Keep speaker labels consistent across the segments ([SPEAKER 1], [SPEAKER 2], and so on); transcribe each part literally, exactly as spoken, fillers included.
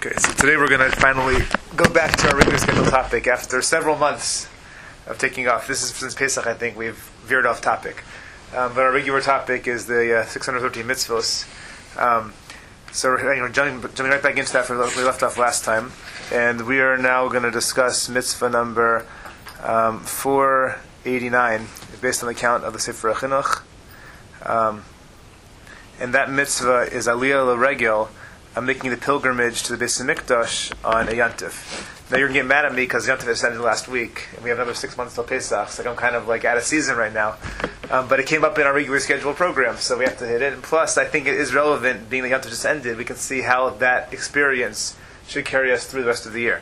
[SPEAKER 1] Okay, so today we're going to finally go back to our regular scheduled topic after several months of taking off. This is since Pesach, I think, we've veered off topic. Um, but our regular topic is the uh, six hundred thirteen mitzvos. Um, so we're you know, jumping, jumping right back into that from where we left off last time. And we are now going to discuss mitzvah number um, four eighty-nine, based on the count of the Sefer HaChinuch. Um, and that mitzvah is Aliyah L'Regel, I'm making the pilgrimage to the Beis Hamikdash on a Yantif. Now you're going to get mad at me because Yantif has ended last week, and we have another six months till Pesach, so I'm kind of like out of season right now. Um, but it came up in our regular scheduled program, so we have to hit it. And plus, I think it is relevant, being the Yantif just ended, we can see how that experience should carry us through the rest of the year.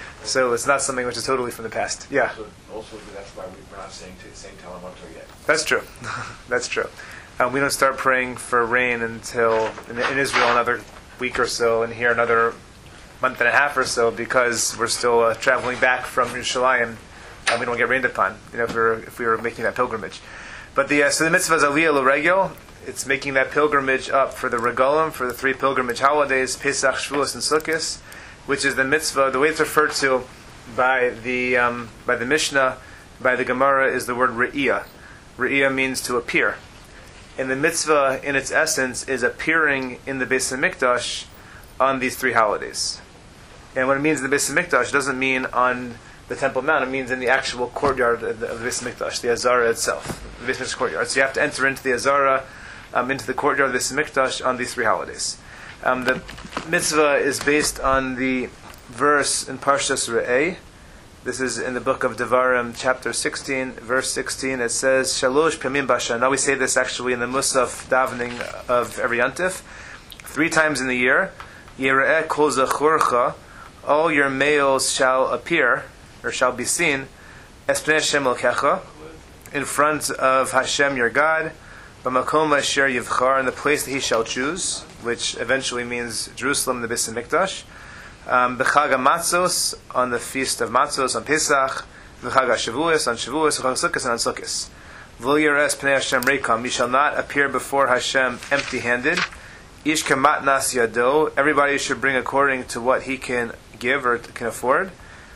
[SPEAKER 1] So it's not something which is totally from the past. Yeah?
[SPEAKER 2] Also, also that's why we're not saying to saying Talamoto yet.
[SPEAKER 1] That's true. That's true. Um, we don't start praying for rain until, in, in Israel, another week or so, and here another month and a half or so, because we're still uh, traveling back from Yerushalayim, and we don't get rained upon. You know, if we were if we were making that pilgrimage. But the uh, so the mitzvah is Aliyah L'Regel. It's making that pilgrimage up for the regalim, for the three pilgrimage holidays, Pesach, Shavuos, and Sukkot, which is the mitzvah. The way it's referred to by the um, by the Mishnah, by the Gemara, is the word Re'iyah. Re'iyah means to appear. And the mitzvah, in its essence, is appearing in the Beis Hamikdash on these three holidays. And when it means in the Beis Hamikdash, it doesn't mean on the Temple Mount. It means in the actual courtyard of the, of the Beis Hamikdash, the Azara itself, the Beis Hamikdash courtyard. So you have to enter into the Azara, um, into the courtyard of the Beis Hamikdash on these three holidays. Um, the mitzvah is based on the verse in Parshas Re'eh. This is in the book of Devarim, chapter sixteen, verse sixteen. It says, Shalosh Pamim Bashan. Now we say this actually in the Musaf davening of every Yantif. Three times in the year. Yira'eh kol zachorcha. All your males shall appear, or shall be seen, Espnei Hashem Elkecha, in front of Hashem your God, B'makom asher yivchar, in the place that he shall choose, which eventually means Jerusalem, the Beis Hamikdash. Um, B'chag HaMatzos, on the feast of Matzos, on Pesach, B'chag HaShavuos, on Shavuos, B'chag HaSukkos, and on Sukkos. V'lo yiras pnei Hashem reikam, you shall not appear before Hashem empty-handed. Ish kamatnas yado, everybody should bring according to what he can give or can afford,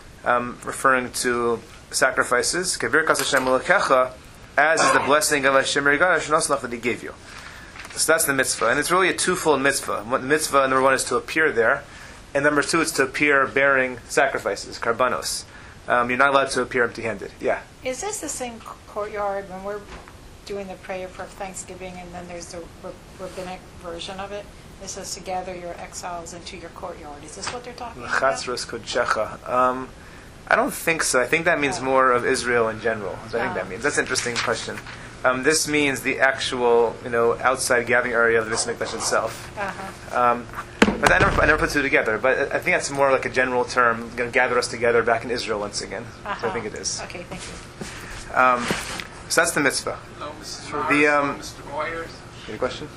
[SPEAKER 1] um, referring to sacrifices. Kebirkas Hashem Elokecha, as is the blessing of Hashem your God, that he gave you. So that's the mitzvah, and it's really a twofold mitzvah. The mitzvah, number one, is to appear there. And number two, it's to appear bearing sacrifices, karbanos. Um, you're not allowed to appear empty-handed. Yeah.
[SPEAKER 3] Is this the same courtyard when we're doing the prayer for Thanksgiving, and then there's the rabbinic version of it? It says to gather your exiles into your courtyard. Is this what they're talking about?
[SPEAKER 1] Chatzros Kodechecha. Um I don't think so. I think that means more of Israel in general. So I think that means. That's an interesting question. Um, this means the actual, you know, outside gathering area of the Beis Hamikdash itself. Uh-huh. Um, but I never, I never put two together. But I think that's more like a general term, going to gather us together back in Israel once again. Uh-huh. So I think it is.
[SPEAKER 3] Okay, thank you.
[SPEAKER 1] Um, so that's the mitzvah.
[SPEAKER 4] No, Missus Morris,
[SPEAKER 1] the, um,
[SPEAKER 4] Mister Moyers.
[SPEAKER 1] Any question?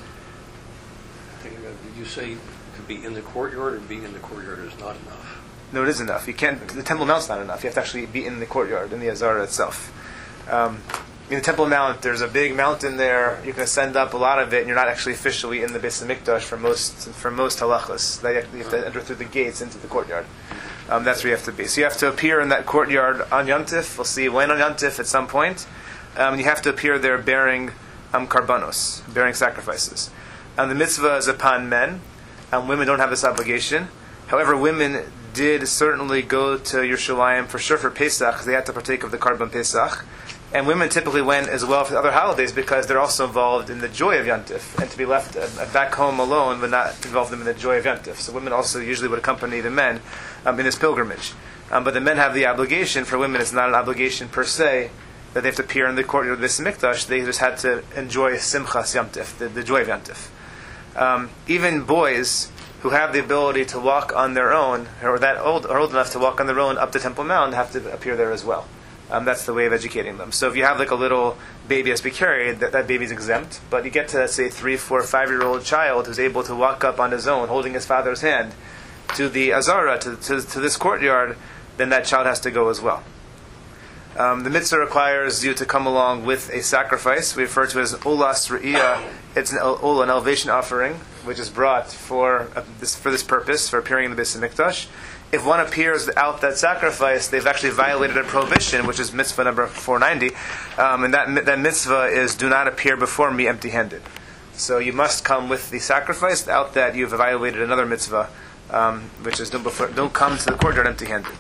[SPEAKER 5] Did you say to be in the courtyard, or being in the courtyard is not enough?
[SPEAKER 1] No, it is enough. You can't. The Temple Mount's not enough. You have to actually be in the courtyard, in the Azara itself. Um, in the Temple Mount, there's a big mountain there. You can ascend up a lot of it, and you're not actually officially in the Beis Hamikdash for most for most halachas. You have, you have to enter through the gates into the courtyard. Um, that's where you have to be. So you have to appear in that courtyard on Yantif. We'll see when on Yantif at some point. Um, you have to appear there bearing um, karbanos, bearing sacrifices. And the mitzvah is upon men. Um, women don't have this obligation. However, women did certainly go to Yerushalayim for sure for Pesach, because they had to partake of the Karban Pesach. And women typically went as well for the other holidays because they're also involved in the joy of Yantif. And to be left uh, back home alone would not involve them in the joy of Yantif. So women also usually would accompany the men um, in this pilgrimage. Um, but the men have the obligation. For women, it's not an obligation per se that they have to appear in the courtyard of the Beis Hamikdash. They just had to enjoy Simchas Yantif, the, the joy of Yantif. Um, even boys who have the ability to walk on their own, or that old, or old enough to walk on their own up to Temple Mount, have to appear there as well. Um, that's the way of educating them. So if you have like a little baby has to be carried, that, that baby's exempt. But you get to, let's say, three, four, five-year-old child who's able to walk up on his own, holding his father's hand, to the Azara, to, to, to this courtyard, then that child has to go as well. Um, the mitzvah requires you to come along with a sacrifice. We refer to it as olas re'iyah. It's an olah, an elevation offering, which is brought for uh, this for this purpose, for appearing in the Beis Hamikdash. If one appears without that sacrifice, they've actually violated a prohibition, which is mitzvah number four ninety, um, and that that mitzvah is do not appear before me empty-handed. So you must come with the sacrifice. Without that, you've violated another mitzvah, um, which is don't, before, don't come to the courtyard empty-handed.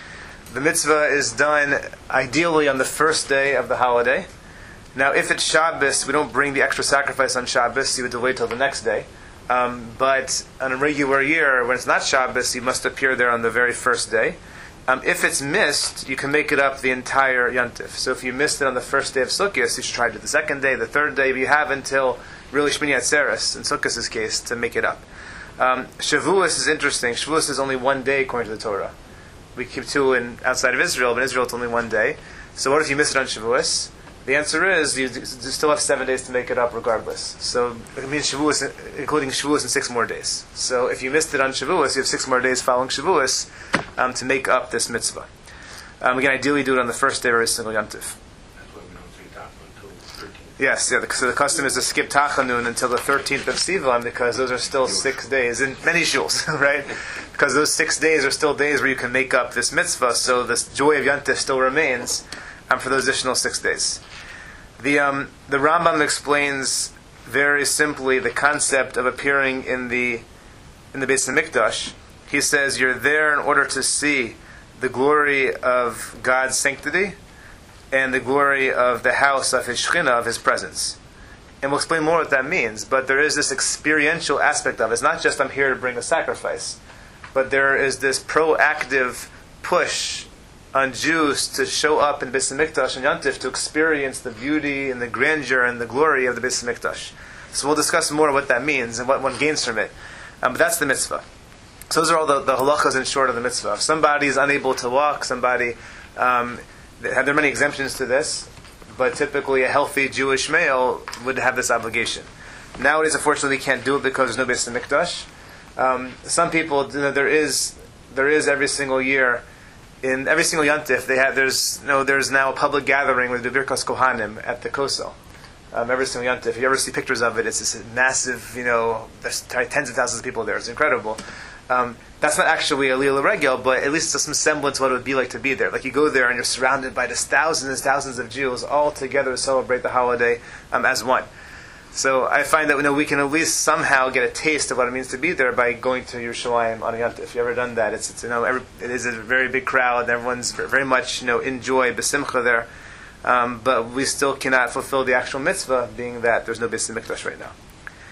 [SPEAKER 1] The mitzvah is done ideally on the first day of the holiday. Now, if it's Shabbos, we don't bring the extra sacrifice on Shabbos. You would delay till the next day. Um, but on a regular year, when it's not Shabbos, you must appear there on the very first day. Um, if it's missed, you can make it up the entire Yontif. So if you missed it on the first day of Sukkot, you should try to do the second day, the third day. But you have until really Shmini Atzeres, in Sukkot's case, to make it up. Um, Shavuos is interesting. Shavuos is only one day according to the Torah. We keep two in outside of Israel, but in Israel it's only one day. So what if you miss it on Shavuos? The answer is you, you still have seven days to make it up regardless. So it means Shavuos, including Shavuos in six more days. So if you missed it on Shavuos, you have six more days following Shavuos um, to make up this mitzvah. Um, again, ideally do it on the first day of every single Yom Tov.
[SPEAKER 5] That's why we don't say Tachanun until thirteenth.
[SPEAKER 1] Yes, yeah. The, so the custom is to skip Tachanun until the thirteenth of Sivan because those are still six days in many shuls, right? Because those six days are still days where you can make up this mitzvah, so this joy of Yom Tov still remains um, for those additional six days. The um, the Rambam explains very simply the concept of appearing in the in the Beis Hamikdash. He says you're there in order to see the glory of God's sanctity and the glory of the house of His Shekhinah, of His presence. And we'll explain more what that means. But there is this experiential aspect of it. It's not just I'm here to bring a sacrifice, but there is this proactive push on Jews to show up in Beis Hamikdash and Yom Tov to experience the beauty and the grandeur and the glory of the Beis Hamikdash. So we'll discuss more what that means and what one gains from it. Um, but that's the mitzvah. So those are all the, the halachas in short of the mitzvah. If somebody is unable to walk, somebody, um, there are many exemptions to this, but typically a healthy Jewish male would have this obligation. Nowadays, unfortunately, we can't do it because there's no Beis Hamikdash. Um, some people, you know, there is there is every single year, in every single Yontif, they have there's you know there's now a public gathering with the Birkas Kohanim at the Kosel. Um, every single Yontif, if you ever see pictures of it, it's this massive, you know, there's tens of thousands of people there. It's incredible. Um, that's not actually a Lila Regel, but at least it's some semblance of what it would be like to be there. Like you go there and you're surrounded by just thousands and thousands of Jews all together to celebrate the holiday um, as one. So I find that you know, we can at least somehow get a taste of what it means to be there by going to Yerushalayim on a Yontif. If you've ever done that, it's, it's you know every, it is a very big crowd and everyone's very much you know enjoy besimcha there. Um, but we still cannot fulfill the actual mitzvah, being that there's no Beis Hamikdash right now.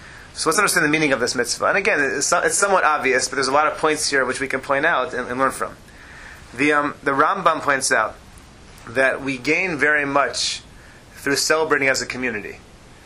[SPEAKER 1] So let's understand the meaning of this mitzvah. And again, it's, it's somewhat obvious, but there's a lot of points here which we can point out and, and learn from. The um, the Rambam points out that we gain very much through celebrating as a community.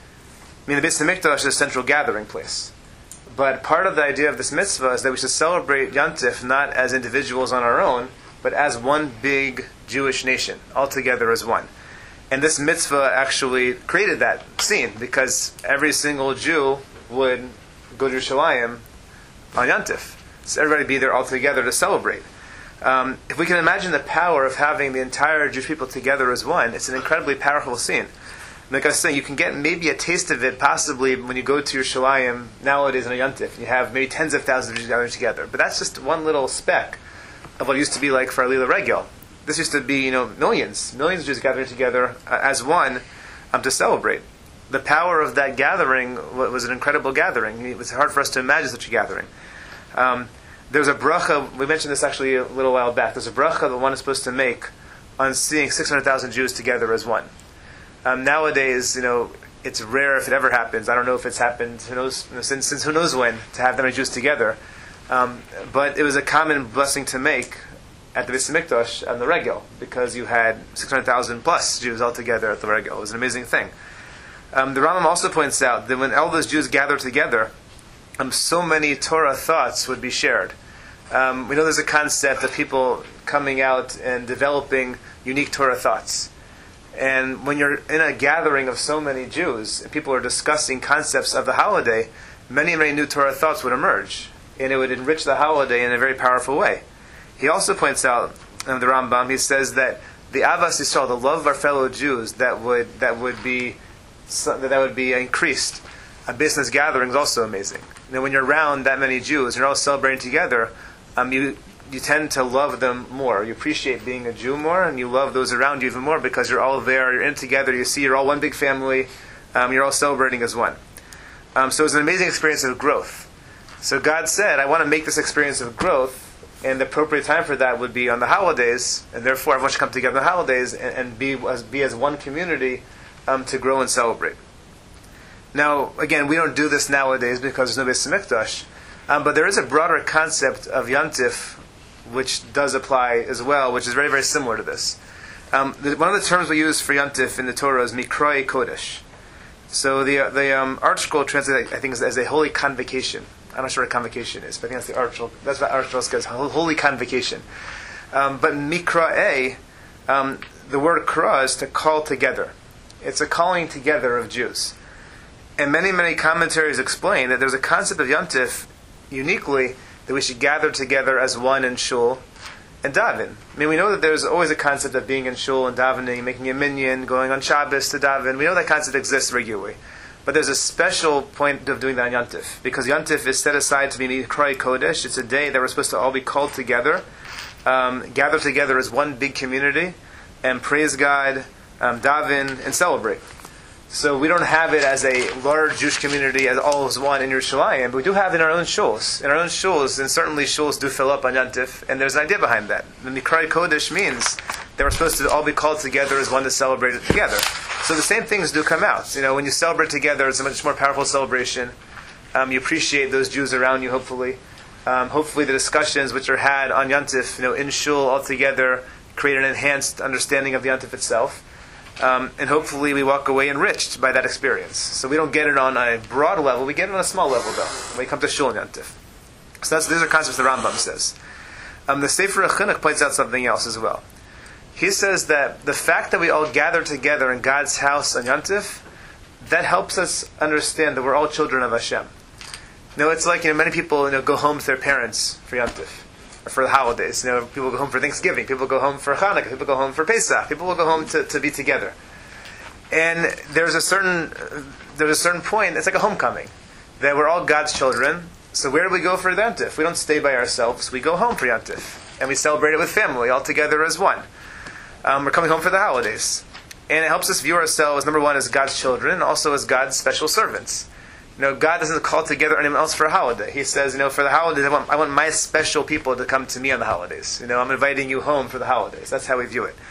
[SPEAKER 1] I mean, the Beis Hamikdash is a central gathering place. But part of the idea of this mitzvah is that we should celebrate Yontif not as individuals on our own, but as one big Jewish nation, all together as one. And this mitzvah actually created that scene, because every single Jew would go to Yerushalayim on Yontif. So everybody be there all together to celebrate. Um, if we can imagine the power of having the entire Jewish people together as one, it's an incredibly powerful scene. Like I was saying, you can get maybe a taste of it possibly when you go to Yerushalayim nowadays on a Yontif. You have maybe tens of thousands of Jews gathered together. But that's just one little speck of what it used to be like for Lila Regel. This used to be, you know, millions, millions of Jews gathering together uh, as one um, to celebrate. The power of that gathering was an incredible gathering. It was hard for us to imagine such a gathering. Um, there's a bracha, we mentioned this actually a little while back, there's a bracha that one is supposed to make on seeing six hundred thousand Jews together as one. Um, nowadays, you know, it's rare if it ever happens. I don't know if it's happened who knows, since, since who knows when, to have that many Jews together. Um, but it was a common blessing to make at the Beis Hamikdash on the Regel, because you had six hundred thousand plus Jews all together at the Regel. It was an amazing thing. Um, the Rambam also points out that when all those Jews gather together, um, so many Torah thoughts would be shared. Um, we know there's a concept of people coming out and developing unique Torah thoughts. And when you're in a gathering of so many Jews, and people are discussing concepts of the holiday, many, many new Torah thoughts would emerge. And it would enrich the holiday in a very powerful way. He also points out, in the Rambam, he says that the Avas Yisrael, the love of our fellow Jews, that would that would be that would be increased. A business gathering is also amazing. You know, when you're around that many Jews, you're all celebrating together. Um, you you tend to love them more. You appreciate being a Jew more, and you love those around you even more because you're all there. You're in together. You see, you're all one big family. Um, you're all celebrating as one. Um, so it's an amazing experience of growth. So God said, I want to make this experience of growth, and the appropriate time for that would be on the holidays, and therefore everyone should come together on the holidays and, and be as be as one community um, to grow and celebrate. Now, again, we don't do this nowadays because there's no Beis Hamikdash, um, but there is a broader concept of Yontif which does apply as well, which is very, very similar to this. Um, the, one of the terms we use for Yontif in the Torah is Mikroi Kodesh. So the uh, the um, ArtScroll translates, I think, as, as a holy convocation. I'm not sure what convocation is, but I think that's the ArtScroll. That's what ArtScroll says, holy convocation. Um, but Mikra'e, um, the word kra is to call together. It's a calling together of Jews. And many, many commentaries explain that there's a concept of Yontif uniquely that we should gather together as one in shul and daven. I mean, we know that there's always a concept of being in shul and davening, making a minyan, going on Shabbos to daven. We know that concept exists regularly. But there's a special point of doing that on Yontif, because Yontif is set aside to be Mikroi Kodesh. It's a day that we're supposed to all be called together, um, gather together as one big community, and praise God, um, daven, and celebrate. So we don't have it as a large Jewish community as all as one in Yerushalayim, but we do have it in our own shuls. In our own shuls, and certainly shuls do fill up on Yontif, and there's an idea behind that. The Mikroi Kodesh means that we're supposed to all be called together as one to celebrate it together. So the same things do come out. You know, when you celebrate together, it's a much more powerful celebration. Um, you appreciate those Jews around you, hopefully. Um, hopefully the discussions which are had on Yontif, you know, in shul all together, create an enhanced understanding of the Yontif itself. Um, and hopefully we walk away enriched by that experience. So we don't get it on a broad level, we get it on a small level though, when we come to shul and Yontif. So that's, these are concepts the Rambam says. Um, the Sefer HaChinuch points out something else as well. He says that the fact that we all gather together in God's house on Yontif, that helps us understand that we're all children of Hashem. You know, it's like, you know, many people, you know, go home to their parents for Yontif, or for the holidays. You know, people go home for Thanksgiving, people go home for Hanukkah, people go home for Pesach, people will go home to, to be together. And there's a certain there's a certain point, it's like a homecoming, that we're all God's children. So where do we go for Yontif? We don't stay by ourselves, we go home for Yontif. And we celebrate it with family, all together as one. Um, we're coming home for the holidays. And it helps us view ourselves, number one, as God's children, and also as God's special servants. You know, God doesn't call together anyone else for a holiday. He says, you know, for the holidays, I want, I want my special people to come to me on the holidays. You know, I'm inviting you home for the holidays. That's how we view it.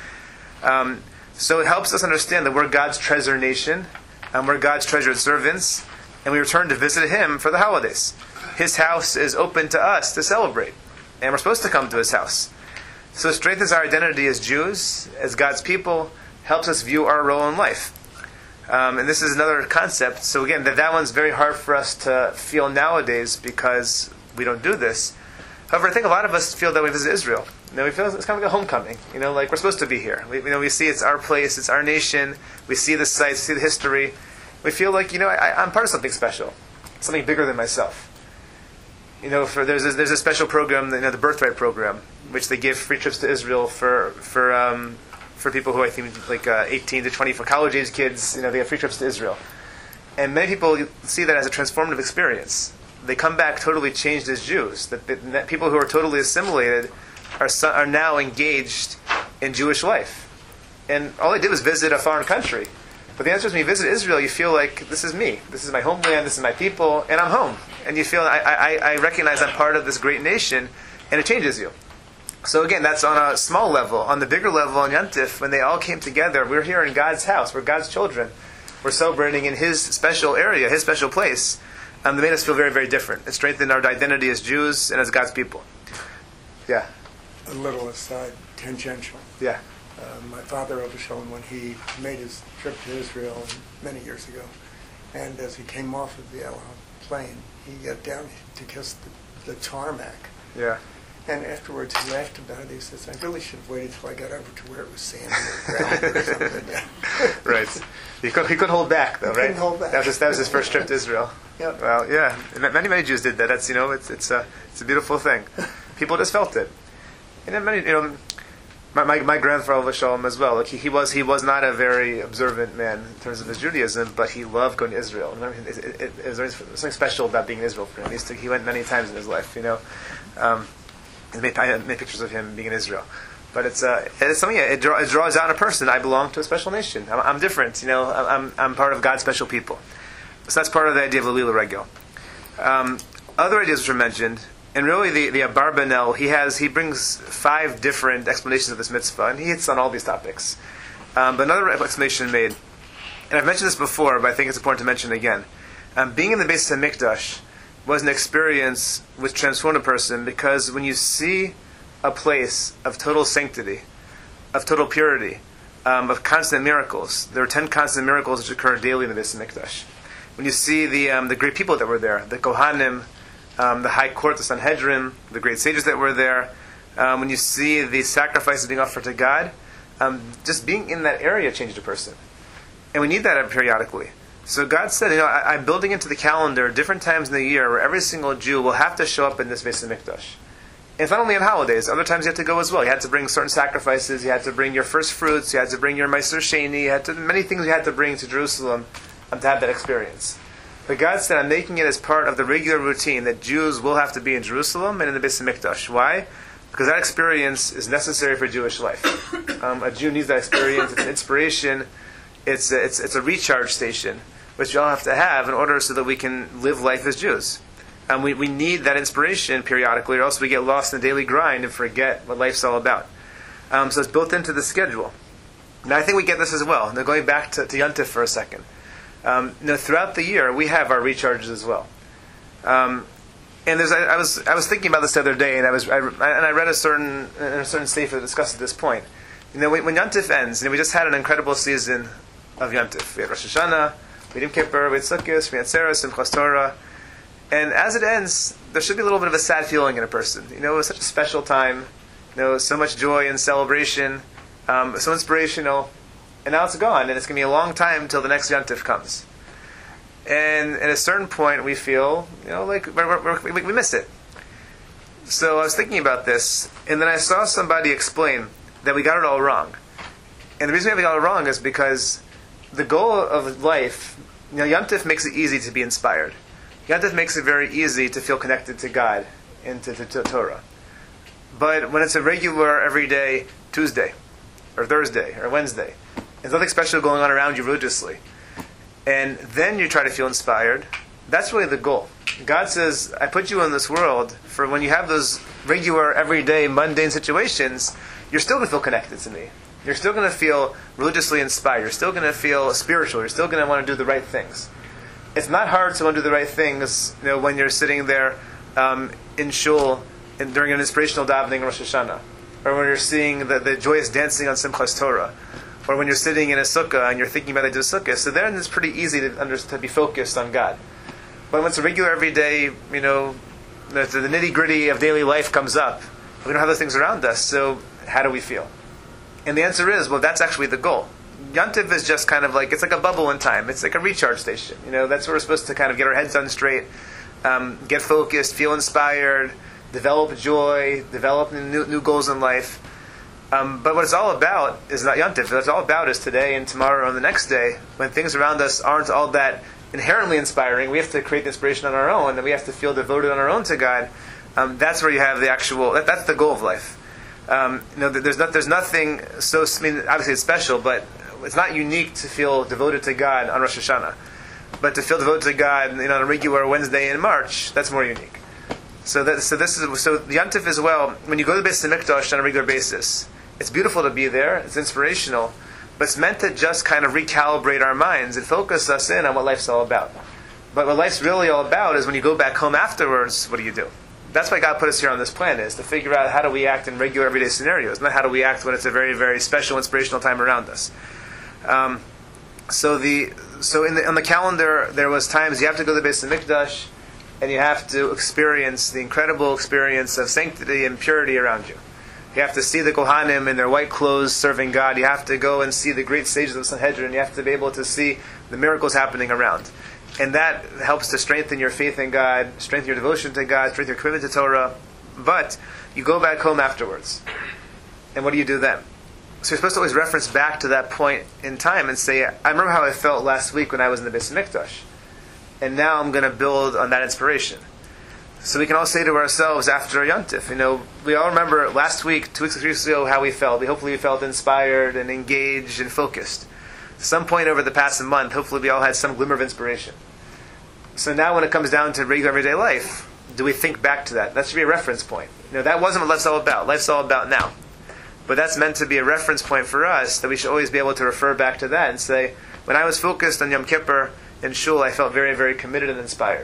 [SPEAKER 1] Um, so it helps us understand that we're God's treasure nation, and we're God's treasured servants, and we return to visit Him for the holidays. His house is open to us to celebrate, and we're supposed to come to His house. So it strengthens our identity as Jews, as God's people, helps us view our role in life. Um, and this is another concept. So again, that, that one's very hard for us to feel nowadays because we don't do this. However, I think a lot of us feel that way visit Israel. You know, we feel it's kind of like a homecoming. You know, like we're supposed to be here. We, you know, we see it's our place, it's our nation. We see the sights, see the history. We feel like, you know, I, I'm part of something special, something bigger than myself. You know, for there's a, there's a special program, you know, the Birthright program, which they give free trips to Israel for for um, for people who I think like uh, eighteen to twenty, for college age kids. You know, they get free trips to Israel, and many people see that as a transformative experience. They come back totally changed as Jews. That, that people who are totally assimilated are are now engaged in Jewish life, and all they did was visit a foreign country. But the answer is, when you visit Israel, you feel like, this is me. This is my homeland, this is my people, and I'm home. And you feel, I, I, I recognize I'm part of this great nation, and it changes you. So again, that's on a small level. On the bigger level, on Yontif, when they all came together, we're here in God's house, we're God's children. We're celebrating in His special area, His special place. Um, they made us feel very, very different. It strengthened our identity as Jews and as God's people. Yeah.
[SPEAKER 4] A little aside, tangential.
[SPEAKER 1] Yeah.
[SPEAKER 4] Uh, my father ever shown when he made his trip to Israel many years ago, and as he came off of the El Al plane, he got down to kiss the, the tarmac.
[SPEAKER 1] Yeah.
[SPEAKER 4] And afterwards he laughed about it. He says, I really should have waited till I got over to where it was sandy or ground or something. Yeah.
[SPEAKER 1] Right. He couldn't, he couldn't hold back, though,
[SPEAKER 4] He
[SPEAKER 1] right?
[SPEAKER 4] couldn't hold back.
[SPEAKER 1] That was, his, that was his first trip to Israel.
[SPEAKER 4] Yep.
[SPEAKER 1] Well, yeah. And many, many Jews did that. That's, you know, it's it's a, it's a beautiful thing. People just felt it. And then many, you know, My, my, my grandfather was Shalom as well. Like he, he was he was not a very observant man in terms of his Judaism, but he loved going to Israel. It, it, it, it was something special about being in Israel for him. He, used to, he went many times in his life, you know. Um, and made, I made pictures of him being in Israel. But it's uh, it's something it, draw, it draws out in a person. I belong to a special nation. I'm, I'm different, you know. I'm I'm part of God's special people. So that's part of the idea of Lelila Regel. Um, other ideas which are mentioned. And really, the the Abarbanel, he has he brings five different explanations of this mitzvah, and he hits on all these topics. Um, but another explanation made, and I've mentioned this before, but I think it's important to mention again. Um, being in the Beis Hamikdash was an experience which transformed a person, because when you see a place of total sanctity, of total purity, um, of constant miracles, there are ten constant miracles which occur daily in the Beis Hamikdash. When you see the um, the great people that were there, the Kohanim, Um, the high court, the Sanhedrin, the great sages that were there, um, when you see the sacrifices being offered to God, um, just being in that area changed a person. And we need that periodically. So God said, you know, I, I'm building into the calendar different times in the year where every single Jew will have to show up in this Beis Hamikdash. And it's not only on holidays, other times you have to go as well. You had to bring certain sacrifices, you had to bring your first fruits, you had to bring your Meiser Sheni, you had to, many things you had to bring to Jerusalem um, to have that experience. But God said, I'm making it as part of the regular routine that Jews will have to be in Jerusalem and in the Beis Hamikdash. Why? Because that experience is necessary for Jewish life. Um, a Jew needs that experience. It's an inspiration. It's a, it's, it's a recharge station, which we all have to have in order so that we can live life as Jews. Um, we, we need that inspiration periodically, or else we get lost in the daily grind and forget what life's all about. Um, so it's built into the schedule. Now I think we get this as well. Now going back to, to Yontif for a second. Um, you know, throughout the year, we have our recharges as well. Um, and there's, I, I was, I was thinking about this the other day, and I was, I, and I read a certain, a certain sefer that discussed this point. You know, when, when Yontif ends, you know, we just had an incredible season of Yontif. We had Rosh Hashanah, we had Yom Kippur, we had Sukkot, we had Seres, Simchas Torah, and as it ends, there should be a little bit of a sad feeling in a person. You know, it was such a special time. You know, so much joy and celebration, um, so inspirational. And now it's gone, and it's going to be a long time until the next Yontif comes. And at a certain point, we feel, you know, like we're, we're, we, we miss it. So I was thinking about this, and then I saw somebody explain that we got it all wrong. And the reason we got it wrong is because the goal of life, you know, Yontif makes it easy to be inspired. Yontif makes it very easy to feel connected to God and to, to, to Torah. But when it's a regular, everyday Tuesday, or Thursday, or Wednesday, there's nothing special going on around you religiously, and then you try to feel inspired, that's really the goal. God says, I put you in this world for when you have those regular, everyday, mundane situations, you're still going to feel connected to me. You're still going to feel religiously inspired. You're still going to feel spiritual. You're still going to want to do the right things. It's not hard to want to do the right things, you know, when you're sitting there um, in shul and during an inspirational davening Rosh Hashanah, or when you're seeing the, the joyous dancing on Simchas Torah, or when you're sitting in a sukkah and you're thinking about the sukkah. So then it's pretty easy to, under, to be focused on God. But when it's a regular, everyday, you know, the, the nitty gritty of daily life comes up, we don't have those things around us. So how do we feel? And the answer is, well, that's actually the goal. Yontif is just kind of like, it's like a bubble in time. It's like a recharge station. You know, that's where we're supposed to kind of get our heads on straight, um, get focused, feel inspired, develop joy, develop new, new goals in life. Um, but what it's all about is not Yontif. What it's all about is today and tomorrow and the next day, when things around us aren't all that inherently inspiring. We have to create the inspiration on our own, and we have to feel devoted on our own to God. Um, that's where you have the actual. That, that's the goal of life. Um, you know, there's not. There's nothing so. I mean, obviously it's special, but it's not unique to feel devoted to God on Rosh Hashanah. But to feel devoted to God, you know, on a regular Wednesday in March, that's more unique. So that. So this is. So the Yontif as well. When you go to the Beis Hamikdash on a regular basis, it's beautiful to be there. It's inspirational. But it's meant to just kind of recalibrate our minds and focus us in on what life's all about. But what life's really all about is when you go back home afterwards, what do you do? That's why God put us here on this planet, is to figure out how do we act in regular everyday scenarios, not how do we act when it's a very, very special, inspirational time around us. Um, so the so in the, on the calendar, there was times you have to go to the Beis Hamikdash, and you have to experience the incredible experience of sanctity and purity around you. You have to see the Kohanim in their white clothes serving God. You have to go and see the great sages of the Sanhedrin. You have to be able to see the miracles happening around. And that helps to strengthen your faith in God, strengthen your devotion to God, strengthen your commitment to Torah. But you go back home afterwards. And what do you do then? So you're supposed to always reference back to that point in time and say, I remember how I felt last week when I was in the Beis Hamikdash. And now I'm going to build on that inspiration. So we can all say to ourselves after a Yontif, you know, we all remember last week, two weeks, three weeks ago, how we felt. We hopefully we felt inspired and engaged and focused. At some point over the past month, hopefully we all had some glimmer of inspiration. So now when it comes down to regular everyday life, do we think back to that? That should be a reference point. You know, that wasn't what life's all about. Life's all about now. But that's meant to be a reference point for us, that we should always be able to refer back to that and say, when I was focused on Yom Kippur in Shul, I felt very, very committed and inspired.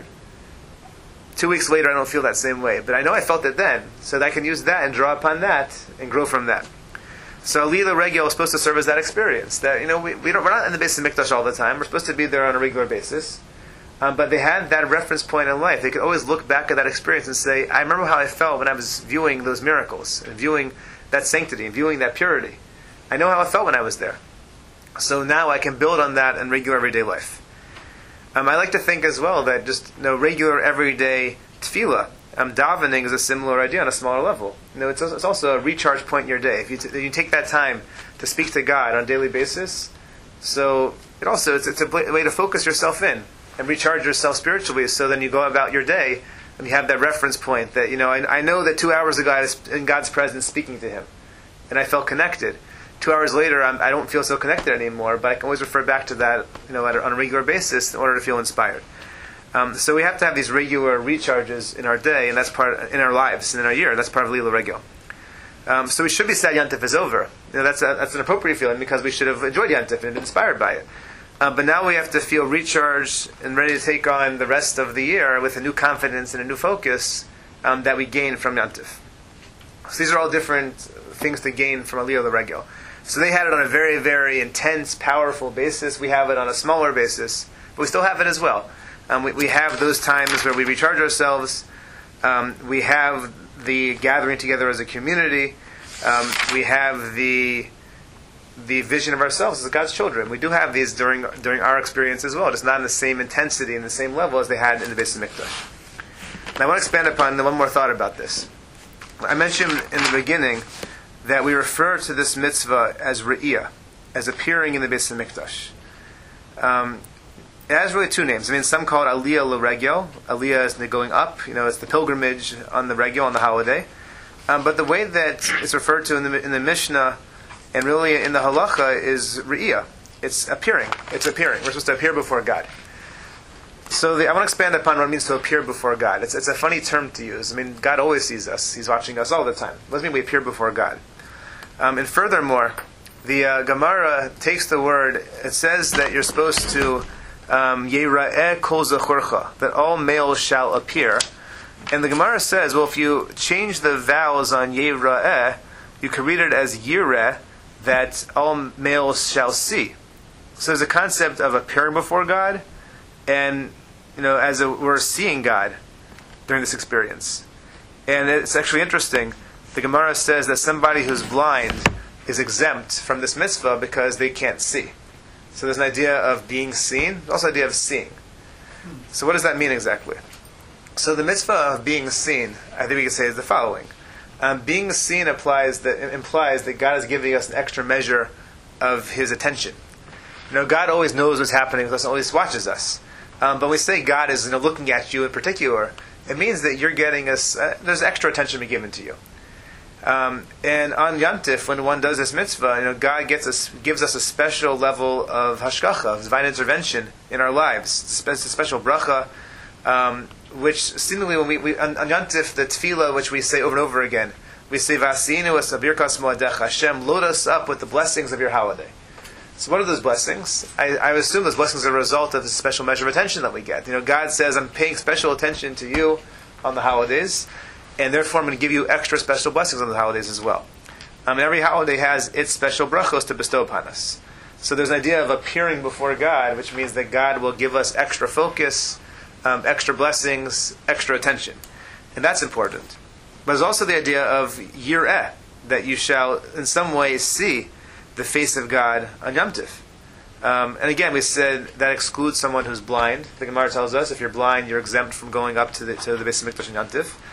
[SPEAKER 1] Two weeks later, I don't feel that same way. But I know I felt it then, so that I can use that and draw upon that and grow from that. So Aliyah L'Regel is supposed to serve as that experience. That, you know, we, we don't, we're not in the Beis Hamikdash all the time. We're supposed to be there on a regular basis. Um, but they had that reference point in life. They could always look back at that experience and say, I remember how I felt when I was viewing those miracles and viewing that sanctity and viewing that purity. I know how I felt when I was there. So now I can build on that in regular everyday life. Um, I like to think as well that just you know, regular everyday tefillah, um, davening is a similar idea on a smaller level. You know, it's, also, it's also a recharge point in your day. If you, t- you take that time to speak to God on a daily basis, so it also it's, it's a way to focus yourself in and recharge yourself spiritually. So then you go about your day and you have that reference point that, you know, I, I know that two hours ago I was in God's presence speaking to Him, and I felt connected. Two hours later, I'm, I don't feel so connected anymore, but I can always refer back to that, you know, on a regular basis in order to feel inspired. Um, so we have to have these regular recharges in our day, and that's part in our lives and in our year. That's part of Lila Regel. Um, so we should be sad Yantif is over. You know, that's a, that's an appropriate feeling because we should have enjoyed Yantif and been inspired by it. Uh, but now we have to feel recharged and ready to take on the rest of the year with a new confidence and a new focus um, that we gain from Yantif. So these are all different things to gain from Aliyah L'Regel. So they had it on a very, very intense, powerful basis. We have it on a smaller basis, but we still have it as well. Um, we, we have those times where we recharge ourselves. Um, we have the gathering together as a community. Um, we have the the vision of ourselves as God's children. We do have these during during our experience as well, just not in the same intensity and the same level as they had in the Beis Hamikdash. And I want to expand upon one more thought about this. I mentioned in the beginning that we refer to this mitzvah as Re'iyah, as appearing in the Beis Hamikdash. Um, it has really two names. I mean, some call it Aliyah L'Regel. Aliyah is the going up. You know, it's the pilgrimage on the Regel, on the holiday. Um, but the way that it's referred to in the in the Mishnah and really in the Halacha is Re'iyah. It's appearing. It's appearing. We're supposed to appear before God. So the, I want to expand upon what it means to appear before God. It's, it's a funny term to use. I mean, God always sees us. He's watching us all the time. It doesn't mean we appear before God. Um, and furthermore, the uh, Gemara takes the word, it says that you're supposed to Yera'eh kol zachorcha, that all males shall appear. And the Gemara says, well, if you change the vowels on Yera'eh, you can read it as Yireh, that all males shall see. So there's a concept of appearing before God, and you know, as a, we're seeing God during this experience. And it's actually interesting. The Gemara says that somebody who's blind is exempt from this mitzvah because they can't see. So there's an idea of being seen, also an idea of seeing. So what does that mean exactly? So the mitzvah of being seen, I think we can say, is the following. Um, being seen applies that, implies that God is giving us an extra measure of His attention. You know, God always knows what's happening with us and always watches us. Um, but when we say God is you know, looking at you in particular, it means that you're getting us, uh, there's extra attention to be given to you. Um, and on Yantif, when one does this mitzvah, you know, God gets us, gives us a special level of hashgacha, of divine intervention in our lives. It's a special bracha, um, which seemingly when we, we on, on Yantif, the tefillah, which we say over and over again, we say, V'asinu es abirkas moadecha, Hashem, load us up with the blessings of your holiday. So what are those blessings? I, I assume those blessings are a result of the special measure of attention that we get. You know, God says, I'm paying special attention to you on the holidays, and therefore I'm going to give you extra special blessings on the holidays as well. Um, and every holiday has its special brachos to bestow upon us. So there's an idea of appearing before God, which means that God will give us extra focus, um, extra blessings, extra attention. And that's important. But there's also the idea of yireh, that you shall in some way see the face of God on Yom Tif. Um, and again, we said that excludes someone who's blind. The Gemara tells us if you're blind, you're exempt from going up to the, to the Beis Hamikdash on Yom Tif.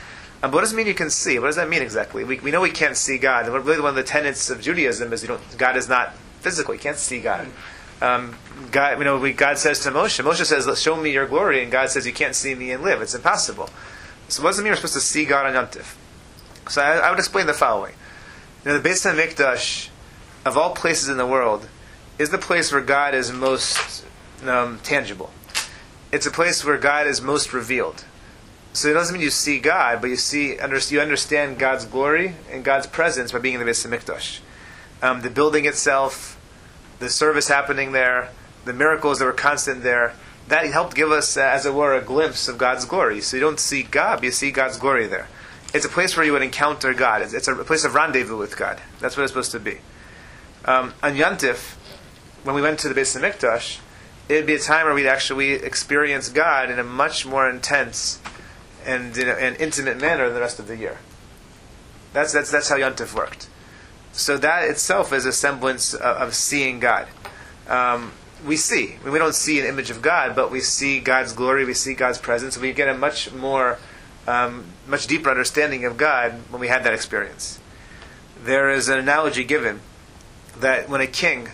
[SPEAKER 1] Um, but what does it mean you can see? What does that mean exactly? We, we know we can't see God. And really one of the tenets of Judaism is you don't, God is not physical. You can't see God. Um, God, you know, we, God says to Moshe, Moshe says, show me your glory, and God says, you can't see me and live. It's impossible. So what does it mean we're supposed to see God on Yom Tov? So I, I would explain the following. You know, the Beis HaMikdash, of all places in the world, is the place where God is most um, tangible. It's a place where God is most revealed. So it doesn't mean you see God, but you see, you understand God's glory and God's presence by being in the Beis HaMikdash. Um, the building itself, the service happening there, the miracles that were constant there, that helped give us, uh, as it were, a glimpse of God's glory. So you don't see God, but you see God's glory there. It's a place where you would encounter God. It's, it's a place of rendezvous with God. That's what it's supposed to be. Um, on Yom Tov, when we went to the Beis HaMikdash, it would be a time where we'd actually experience God in a much more intense and in an intimate manner than the rest of the year. That's that's that's how Yom Tov worked. So that itself is a semblance of, of seeing God. Um, we see. I mean, we don't see an image of God, but we see God's glory, we see God's presence, we get a much more, um, much deeper understanding of God when we had that experience. There is an analogy given that when a king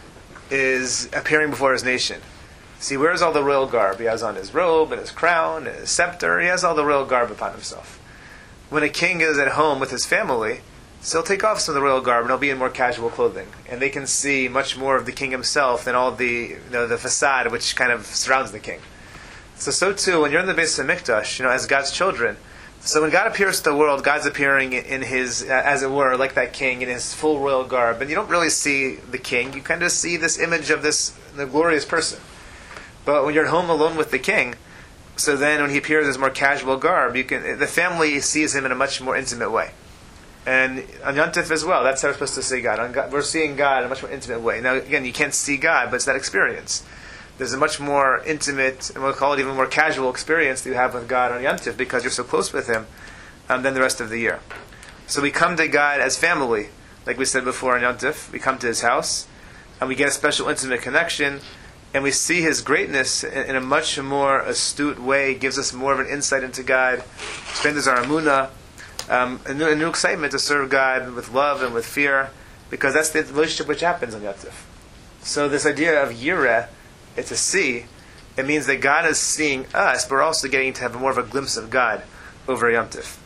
[SPEAKER 1] is appearing before his nation, see, where is all the royal garb? He has on his robe and his crown and his scepter. He has all the royal garb upon himself. When a king is at home with his family, so he'll take off some of the royal garb and he'll be in more casual clothing. And they can see much more of the king himself than all the you know, the facade which kind of surrounds the king. So, so too, when you're in the Beis HaMikdash, you know, as God's children, so when God appears to the world, God's appearing in his, as it were, like that king, in his full royal garb. And you don't really see the king. You kind of see this image of this the glorious person. But when you're at home alone with the king, so then when he appears in his more casual garb, you can the family sees him in a much more intimate way. And on Yom Tov as well, that's how we're supposed to see God. On God. We're seeing God in a much more intimate way. Now, again, you can't see God, but it's that experience. There's a much more intimate, and we'll call it even more casual experience that you have with God on Yom Tov because you're so close with Him um, than the rest of the year. So we come to God as family, like we said before on Yom Tov. We come to His house, and we get a special intimate connection, and we see His greatness in, in a much more astute way. It gives us more of an insight into God, strengthens our emunah, um, a, new, a new excitement to serve God with love and with fear, because that's the relationship which happens on Yom Tov. So this idea of yireh, it's a see, it means that God is seeing us, but we're also getting to have more of a glimpse of God over Yom Tov.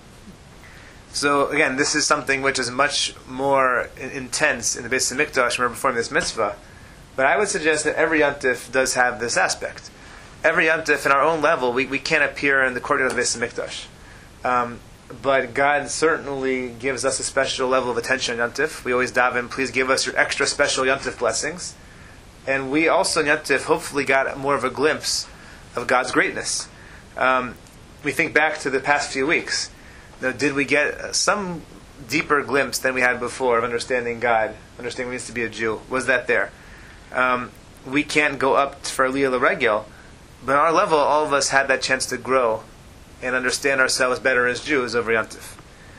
[SPEAKER 1] So again, this is something which is much more in- intense in the Beis HaMikdash when we're performing this mitzvah. But I would suggest that every Yom Tov does have this aspect. Every Yom Tov, in our own level, we, we can't appear in the courtyard of the Beis HaMikdash. Um, but God certainly gives us a special level of attention on Yom Tov. We always daven, please give us your extra special Yom Tov blessings. And we also in Yom Tov hopefully got more of a glimpse of God's greatness. Um, we think back to the past few weeks. Now, did we get some deeper glimpse than we had before of understanding God, understanding what it means to be a Jew? Was that there? Um, we can't go up for Aliyah L'Regel, but on our level, all of us had that chance to grow and understand ourselves better as Jews over Yom Tov.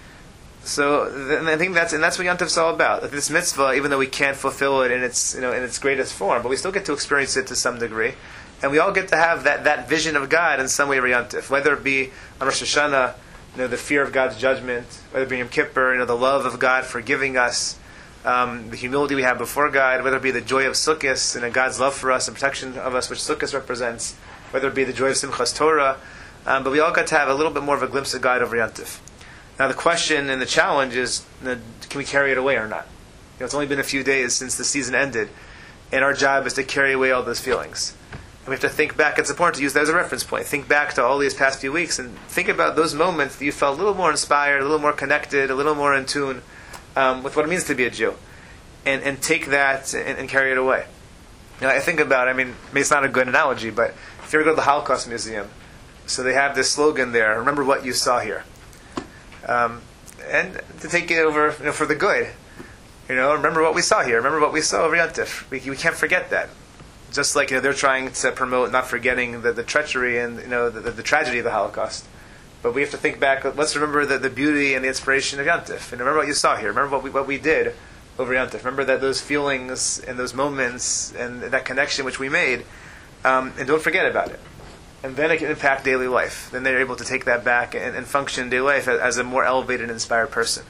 [SPEAKER 1] So and I think that's and that's what Yom Tov is all about. This mitzvah, even though we can't fulfill it in its you know in its greatest form, but we still get to experience it to some degree, and we all get to have that, that vision of God in some way over Yom Tov, whether it be on Rosh Hashanah, you know, the fear of God's judgment, whether it be Yom Kippur, you know, the love of God forgiving us, um, the humility we have before God, whether it be the joy of Sukkot, and you know, God's love for us and protection of us, which Sukkot represents, whether it be the joy of Simchas Torah, um, but we all got to have a little bit more of a glimpse of God over Yom Tov. Now the question and the challenge is, you know, can we carry it away or not? You know, it's only been a few days since the season ended, and our job is to carry away all those feelings. And we have to think back. It's important to use that as a reference point. Think back to all these past few weeks and think about those moments that you felt a little more inspired, a little more connected, a little more in tune um, with what it means to be a Jew, and and take that and, and carry it away. You know, I think about, I mean, maybe it's not a good analogy, but if you ever go to the Holocaust Museum, so they have this slogan there, remember what you saw here. Um, and to take it over you know, for the good. You know, remember what we saw here. Remember what we saw over Yom Tov. We, we can't forget that. Just like you know, they're trying to promote not forgetting the, the treachery and you know the, the, the tragedy of the Holocaust. But we have to think back. Let's remember the, the beauty and the inspiration of Yom Tov. And remember what you saw here. Remember what we what we did over Yom Tov. Remember that those feelings and those moments and that connection which we made. Um, and don't forget about it. and then it can impact daily life. Then they're able to take that back and, and function in daily life as, as a more elevated and inspired person.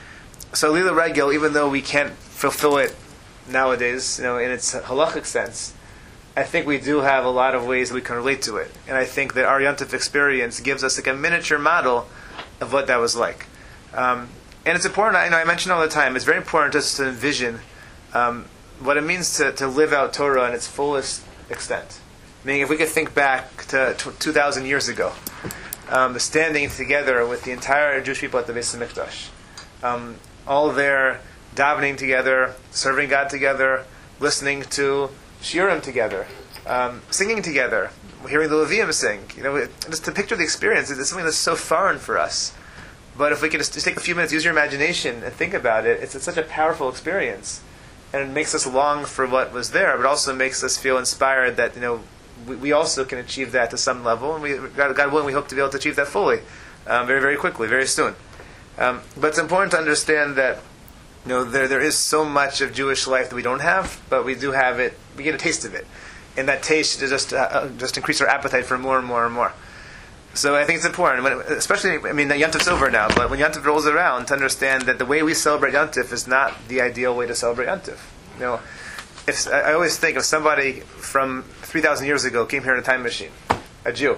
[SPEAKER 1] So Lila Regel, even though we can't fulfill it nowadays, you know, in its halachic sense, I think we do have a lot of ways that we can relate to it. And I think that our Yontif experience gives us like a miniature model of what that was like. Um, and it's important, you know, I mention all the time, it's very important just to envision um, what it means to, to live out Torah in its fullest extent. Meaning, if we could think back to two thousand years ago, um, the standing together with the entire Jewish people at the Beis HaMikdash, um, all their davening together, serving God together, listening to shiurim together, um, singing together, hearing the Levium sing. You know, it, just to picture the experience, it's something that's so foreign for us. But if we can just, just take a few minutes, use your imagination, and think about it, it's, it's such a powerful experience. And it makes us long for what was there, but also makes us feel inspired that, you know, we, we also can achieve that to some level, and we, God, God willing, we hope to be able to achieve that fully, um, very, very quickly, very soon. Um, but it's important to understand that, you know, there there is so much of Jewish life that we don't have, but we do have it. We get a taste of it, and that taste is just uh, just increase our appetite for more and more and more. So I think it's important, when, especially, I mean, Yontif's over now, but when Yontif rolls around, to understand that the way we celebrate Yontif is not the ideal way to celebrate Yontif. You know, if I always think if somebody from three thousand years ago came here in a time machine, a Jew,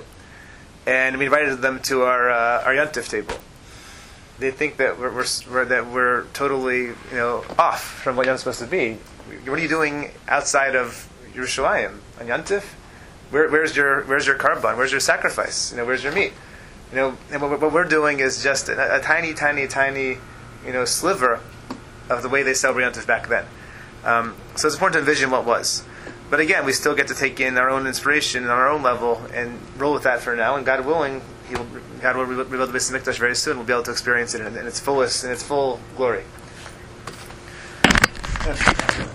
[SPEAKER 1] and we invited them to our uh, our Yontif table, they think that we're, we're, we're that we're totally, you know, off from what Yontif's supposed to be. What are you doing outside of Yerushalayim on Yontif? Where, where's your where's your carbon? Where's your sacrifice? You know, where's your meat? You know, and what, what we're doing is just a, a tiny, tiny, tiny, you know, sliver of the way they celebrate Yontif back then. Um, so it's important to envision what was. But again, we still get to take in our own inspiration on our own level and roll with that for now. And God willing, He will, God will rebuild the Beis HaMikdash very soon. We'll be able to experience it in, in its fullest, in its full glory.